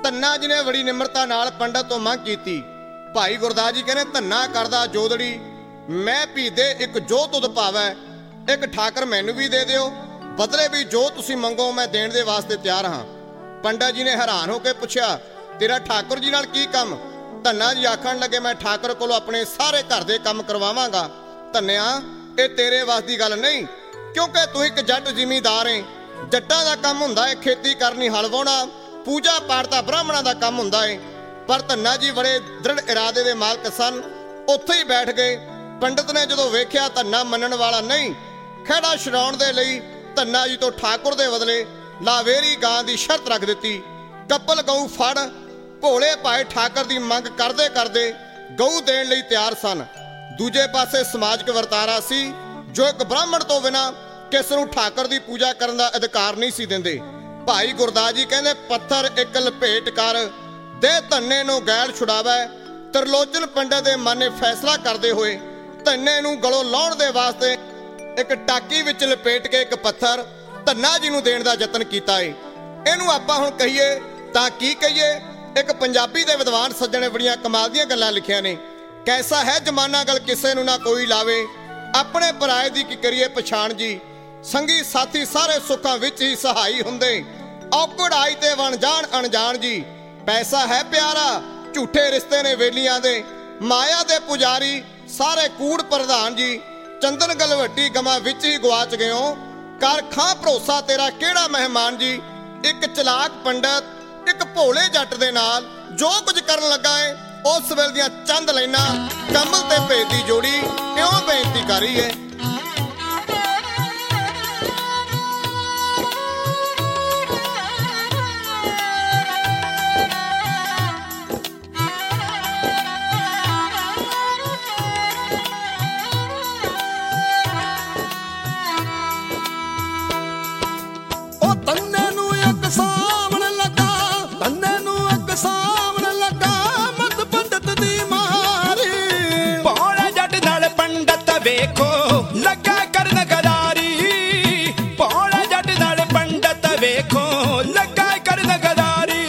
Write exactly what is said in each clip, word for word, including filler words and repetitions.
ਧੰਨਾ ਜੀ ਨੇ ਬੜੀ ਨਿਮਰਤਾ ਨਾਲ ਪੰਡਤ ਤੋਂ ਮੰਗ ਕੀਤੀ। ਭਾਈ ਗੁਰਦਾਸ ਜੀ ਕਹਿੰਦੇ, ਧੰਨਾ ਕਰਦਾ ਜੋਦੜੀ, ਮੈਂ ਪੀਦੇ ਇੱਕ ਜੋ ਤੁਧ ਭਾਵੈ, ਇੱਕ ਠਾਕਰ ਮੈਨੂੰ ਵੀ ਦੇ ਦਿਓ, ਬਦਲੇ ਵੀ ਜੋ ਤੁਸੀਂ ਮੰਗੋ ਮੈਂ ਦੇਣ ਦੇ ਵਾਸਤੇ ਤਿਆਰ ਹਾਂ। ਪੰਡਤ ਜੀ ਨੇ ਹੈਰਾਨ ਹੋ ਕੇ ਪੁੱਛਿਆ, ਤੇਰਾ ਠਾਕੁਰ ਜੀ ਨਾਲ ਕੀ ਕੰਮ? ਧੰਨਾ ਜੀ ਆਖਣ ਲੱਗੇ, ਮੈਂ ਠਾਕੁਰ ਕੋਲੋਂ ਆਪਣੇ ਸਾਰੇ ਘਰ ਦੇ ਕੰਮ ਕਰਵਾਵਾਂਗਾ। ਧੰਨਿਆ, ਇਹ ਤੇਰੇ ਵੱਸ ਦੀ ਗੱਲ ਨਹੀਂ, ਕਿਉਂਕਿ ਤੂੰ ਇੱਕ ਜੱਟ ਜ਼ਿਮੀਂਦਾਰ ਏ। ਜੱਟਾਂ ਦਾ ਕੰਮ ਹੁੰਦਾ ਏ ਖੇਤੀ ਕਰਨੀ, ਹਲ ਵਾਹੁਣਾ, ਪੂਜਾ ਪਾਠ ਤਾਂ ਬ੍ਰਾਹਮਣਾਂ ਦਾ ਕੰਮ ਹੁੰਦਾ ਏ। ਪਰ ਧੰਨਾ ਜੀ ਬੜੇ ਦ੍ਰਿੜ ਇਰਾਦੇ ਦੇ ਮਾਲਕ ਸਨ, ਉੱਥੇ ਹੀ ਬੈਠ ਗਏ। ਪੰਡਤ ਨੇ ਜਦੋਂ ਵੇਖਿਆ ਧੰਨਾ ਮੰਨਣ ਵਾਲਾ ਨਹੀਂ, ਖਹਿੜਾ ਛਡਾਉਣ ਦੇ ਲਈ ਧੰਨਾ ਜੀ ਤੋਂ ਠਾਕੁਰ ਦੇ ਬਦਲੇ ਲਾਵੇਰੀ ਗਾਂ ਦੀ ਸ਼ਰਤ ਰੱਖ ਦਿੱਤੀ। ਕੱਪਲ ਗਊ ਫੜ। ਭੋਲੇ ਭਾਈ ਠਾਕੁਰ ਦੀ ਮੰਗ ਕਰਦੇ ਕਰਦੇ ਗਊ ਦੇਣ ਲਈ ਤਿਆਰ ਸਨ। ਦੂਜੇ ਪਾਸੇ ਸਮਾਜਿਕ ਵਰਤਾਰਾ ਸੀ, ਜੋ ਇੱਕ ਬ੍ਰਾਹਮਣ ਤੋਂ ਬਿਨਾਂ ਕਿਸ ਨੂੰ ਠਾਕੁਰ ਦੀ ਪੂਜਾ ਕਰਨ ਦਾ ਅਧਿਕਾਰ ਨਹੀਂ ਸੀ ਦਿੰਦੇ। ਭਾਈ ਗੁਰਦਾਸ ਜੀ ਕਹਿੰਦੇ, ਪੱਥਰ ਇੱਕ ਲਪੇਟ ਕਰ ਦੇ ਧੰਨੇ ਨੂੰ ਗੈਲ ਛੁਡਾਵੇ। ਤ੍ਰਿਲੋਚਨ ਪੰਡਤ ਦੇ ਮਨ ਨੇ ਫੈਸਲਾ ਕਰਦੇ ਹੋਏ ਧੰਨੇ ਨੂੰ ਗਲੋਂ ਲਾਉਣ ਦੇ ਵਾਸਤੇ ਇੱਕ ਟਾਕੀ ਵਿੱਚ ਲਪੇਟ ਕੇ ਇੱਕ ਪੱਥਰ ਧੰਨਾ ਜੀ ਨੂੰ ਦੇਣ ਦਾ ਯਤਨ ਕੀਤਾ ਏ। ਇਹਨੂੰ ਆਪਾਂ ਹੁਣ ਕਹੀਏ ਤਾਂ ਕੀ ਕਹੀਏ? ਇੱਕ ਪੰਜਾਬੀ ਦੇ ਵਿਦਵਾਨ ਸੱਜਣ ਨੇ ਬੜੀਆਂ ਕਮਾਲ ਦੀਆਂ ਗੱਲਾਂ ਲਿਖੀਆਂ ਨੇ। ਕੈਸਾ ਹੈ ਜਮਾਨਾ ਗਲ ਕਿਸੇ ਨੂੰ ਨਾ ਕੋਈ ਲਾਵੇ, ਆਪਣੇ ਪਰਾਏ ਦੀ ਕੀ ਕਰੀਏ ਪਛਾਣ ਜੀ, ਸੰਗੀ ਸਾਥੀ ਸਾਰੇ ਸੁੱਖਾਂ ਵਿੱਚ ਹੀ ਸਹਾਈ ਹੁੰਦੇ, ਔਕੜ ਆਈ ਤੇ ਵਣ ਜਾਣ ਅਣਜਾਣ ਜੀ। ਪੈਸਾ ਹੈ ਪਿਆਰਾ, ਝੂਠੇ ਰਿਸ਼ਤੇ ਨੇ ਵੇਲੀਆਂ ਦੇ, ਮਾਇਆ ਦੇ ਪੁਜਾਰੀ ਸਾਰੇ ਕੂੜ ਪ੍ਰਧਾਨ ਜੀ। ਚੰਦਨ ਗਲਵੱਟੀ ਗਮਾਂ ਵਿੱਚ ਹੀ ਗਵਾਚ ਗਇਓ, ਕਰ ਖਾਂ ਭਰੋਸਾ ਤੇਰਾ ਕਿਹੜਾ ਮਹਿਮਾਨ ਜੀ। ਇੱਕ ਚਲਾਕ ਪੰਡਤ ਇੱਕ ਭੋਲੇ ਜੱਟ ਦੇ ਨਾਲ ਜੋ ਕੁਝ ਕਰਨ ਲੱਗਾ ਏ, ਉਸ ਵੇਲੇ ਦੀਆਂ ਚੰਦ ਲਾਈਨਾਂ ਕਮਲ ਤੇ ਭੇਦ ਦੀ ਜੋੜੀ ਇਉਂ ਬੇਨਤੀ ਕਰ ਰਹੀ ਏ। ਵੇਖੋ ਲੱਗਾ ਕਰਨ ਗਦਾਰੀ, ਭੋਲਾ ਜੱਟ ਨਾਲ ਪੰਡਤ ਵੇਖੋ ਲੱਗਾ ਕਰਨ ਗਦਾਰੀ।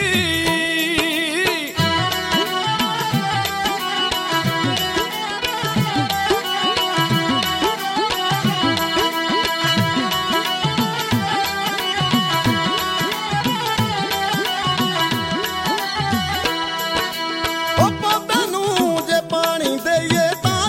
ਉਹ ਪੌਦੇ ਨੂੰ ਜੇ ਪਾਣੀ ਦੇਈਏ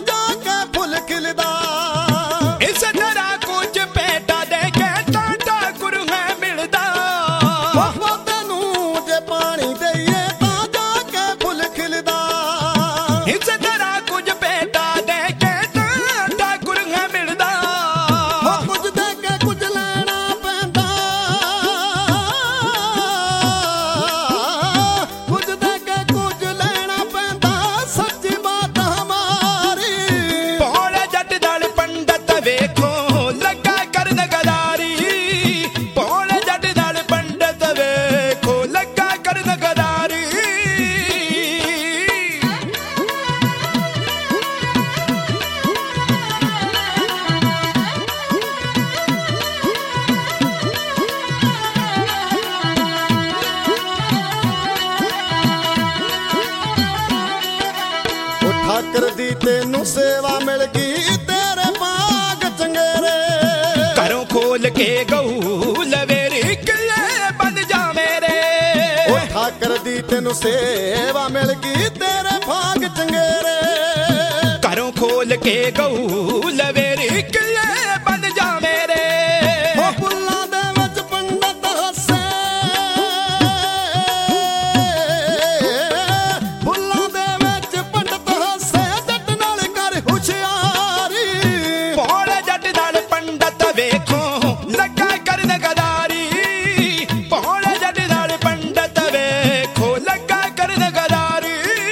ਠਾਕਰ ਦੀ ਤੈਨੂੰ ਸੇਵਾ ਮਿਲ ਗਈ, ਤੇਰੇ ਭਾਗ ਚੰਗੇਰੇ। ਘਰੋਂ ਖੋਲ ਕੇ ਗਊ ਲਵੇਰੀ ਕਿਲੇ ਬਣ ਜਾ ਮੇਰੇ। ਉਹ ਠਾਕਰ ਦੀ ਤੈਨੂੰ ਸੇਵਾ ਮਿਲ ਗਈ, ਤੇਰੇ ਭਾਗ ਚੰਗੇਰੇ। ਘਰੋਂ ਖੋਲ ਕੇ ਗਊ ਲਵੇਰੀ ਕਿਲੇ ਬਣ ਜਾ ਮੇਰੇ। ਉਹ ਫੁੱਲਾਂ ਦੇ ਵਿੱਚ ਪੰਡਤ ਹੱਸੇ, ਫੁੱਲਾਂ ਦੇ ਵਿੱਚ ਪੰਡਤ ਹੱਸੇ, ਜੱਟ ਨਾਲ ਕਰ ਹੁਸ਼ਿਆਰੀ। ਭੋਲੇ ਜੱਟ ਨਾਲ ਪੰਡਤ ਵੇਖੋ ਲੱਗਾ ਕਰਨ ਗਦਾਰੀ, ਭੋਲੇ ਜੱਟ ਨਾਲ ਪੰਡਤ ਵੇਖੋ ਲੱਗਾ ਕਰਨ ਗਦਾਰੀ।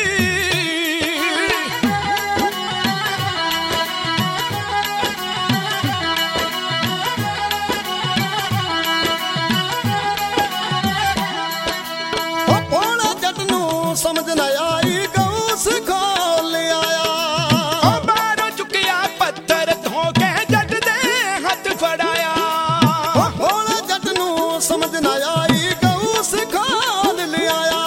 ਸਮਝ ਨਾ ਆਈ ਗਊ ਸਿਖਾ ਲਿਆਇਆ। ਉਹ ਬਾਹਰੋਂ ਚੁੱਕਿਆ ਪੱਥਰ ਧੋ ਕੇ ਜੱਟ ਦੇ ਹੱਥ ਫੜਾਇਆ। ਉਹ ਭੋਲੇ ਜੱਟ ਨੂੰ ਸਮਝ ਨਾ ਆਈ ਗਊ ਸਿਖਾ ਲਿਆਇਆ।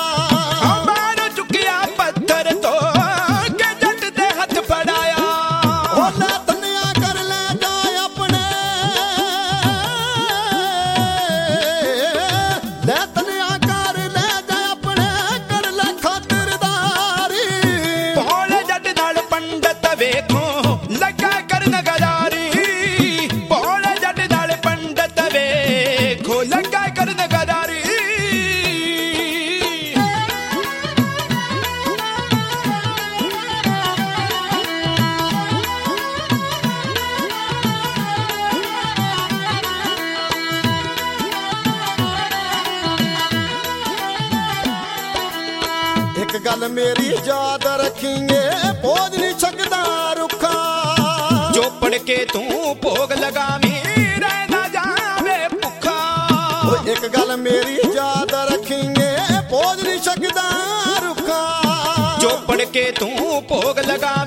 ਗੱਲ ਮੇਰੀ ਯਾਦ ਰੱਖੀਏ ਭੋਜ ਨਹੀਂ ਸਕਦਾ ਰੁੱਖਾ ਜੋ ਪੜ ਕੇ ਤੂੰ ਭੋਗ ਲਗਾਵੀਂ ਰਹਿ ਨਾ ਜਾਵੇ ਭੁੱਖਾ ਓ ਇੱਕ ਗੱਲ ਮੇਰੀ ਯਾਦ ਰੱਖੀਏ ਭੋਜ ਨਹੀਂ ਸਕਦਾ ਰੁੱਖਾ ਜੋ ਪੜ ਕੇ ਤੂੰ ਭੋਗ ਲਗਾ